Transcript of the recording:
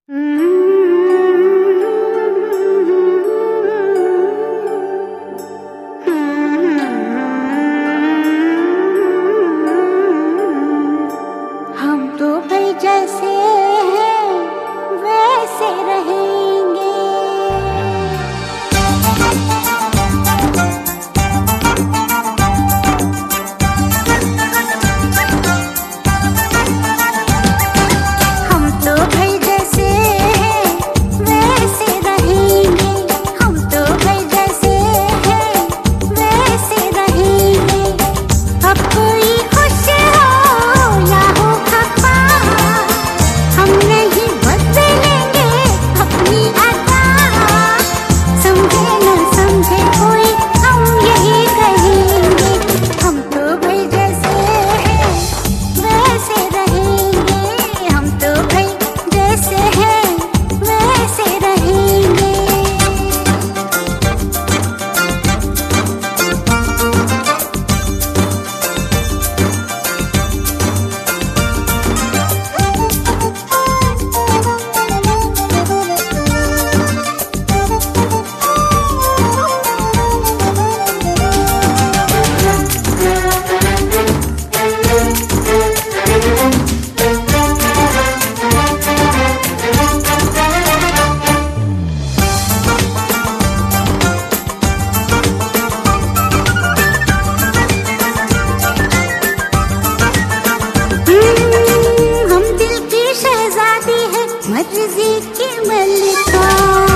हम तो भाई जैसे हैं वैसे रहेंगे। हम तो भाई जैसे हैं वैसे रहेंगे। हम तो भाई जैसे हैं वैसे रहेंगे। अब कोई खुश हो या हो खफा, हम नहीं बदलेंगे अपनी अदा। समझे न समझे कोई हम यही कहेंगे। हम तो भाई जैसे हैं वैसे रहेंगे। हम तो भाई जैसे हैं वैसे रहेंगे। हम दिल की शहजादी है, मर्जी की मलिका।